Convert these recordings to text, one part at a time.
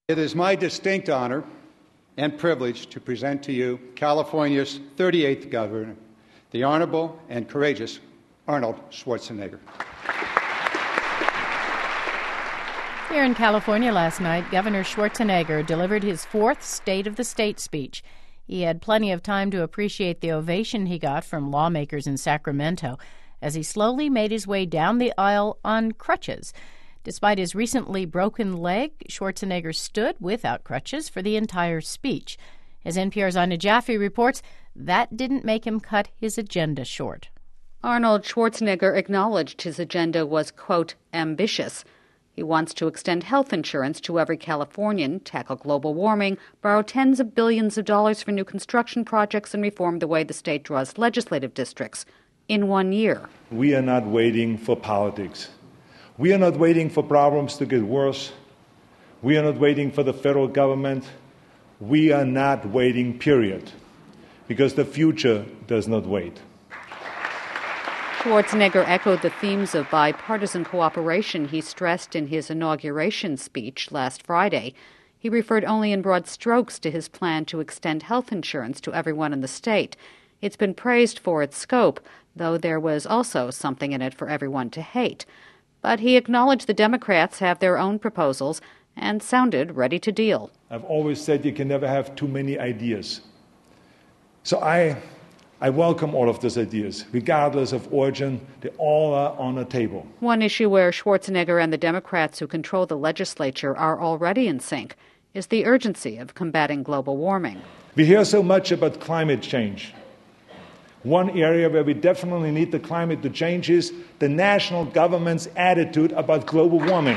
It is my distinct honor and privilege to present to you California's 38th governor, the Honorable and Courageous Arnold Schwarzenegger. Here in California last night, Governor Schwarzenegger delivered his fourth State of the State speech. He had plenty of time to appreciate the ovation he got from lawmakers in Sacramento as he slowly made his way down the aisle on crutches. Despite his recently broken leg, Schwarzenegger stood without crutches for the entire speech. As NPR's Ina Jaffe reports, that didn't make him cut his agenda short. Arnold Schwarzenegger acknowledged his agenda was, quote, ambitious. He wants to extend health insurance to every Californian, tackle global warming, borrow tens of billions of dollars for new construction projects, and reform the way the state draws legislative districts in 1 year. We are not waiting for politics. We are not waiting for problems to get worse. We are not waiting for the federal government. We are not waiting, period, because the future does not wait. Schwarzenegger echoed the themes of bipartisan cooperation he stressed in his inauguration speech last Friday. He referred only in broad strokes to his plan to extend health insurance to everyone in the state. It's been praised for its scope, though there was also something in it for everyone to hate. But he acknowledged the Democrats have their own proposals and sounded ready to deal. I've always said you can never have too many ideas. So I welcome all of those ideas, regardless of origin. They all are on the table. One issue where Schwarzenegger and the Democrats who control the legislature are already in sync is the urgency of combating global warming. We hear so much about climate change. One area where we definitely need the climate to change is the national government's attitude about global warming.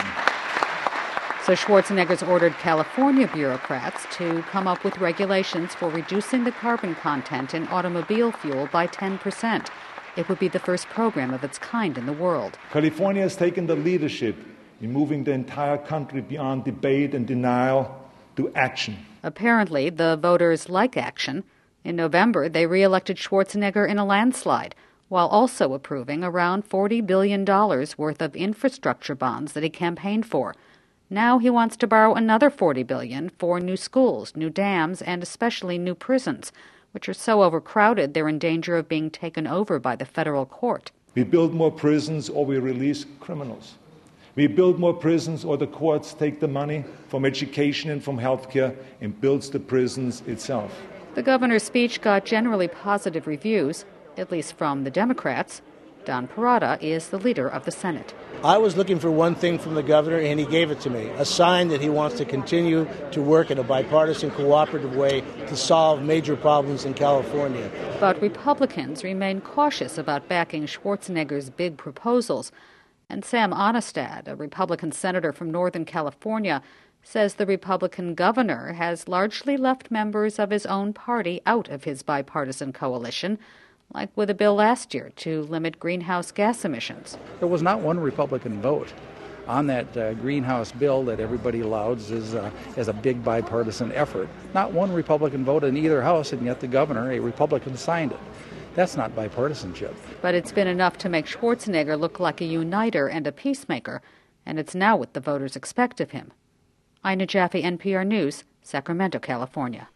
So Schwarzenegger's ordered California bureaucrats to come up with regulations for reducing the carbon content in automobile fuel by 10%. It would be the first program of its kind in the world. California has taken the leadership in moving the entire country beyond debate and denial to action. Apparently, the voters like action. In November, they re-elected Schwarzenegger in a landslide, while also approving around $40 billion worth of infrastructure bonds that he campaigned for. Now he wants to borrow another $40 billion for new schools, new dams, and especially new prisons, which are so overcrowded they're in danger of being taken over by the federal court. We build more prisons or we release criminals. We build more prisons or the courts take the money from education and from healthcare and builds the prisons itself. The governor's speech got generally positive reviews, at least from the Democrats. Don Parada is the leader of the Senate. I was looking for one thing from the governor, and he gave it to me, a sign that he wants to continue to work in a bipartisan, cooperative way to solve major problems in California. But Republicans remain cautious about backing Schwarzenegger's big proposals. And Sam Onestad, a Republican senator from Northern California, says the Republican governor has largely left members of his own party out of his bipartisan coalition, like with a bill last year to limit greenhouse gas emissions. There was not one Republican vote on that greenhouse bill that everybody lauds as a big bipartisan effort. Not one Republican vote in either house, and yet the governor, a Republican, signed it. That's not bipartisanship. But it's been enough to make Schwarzenegger look like a uniter and a peacemaker, and it's now what the voters expect of him. Ina Jaffe, NPR News, Sacramento, California.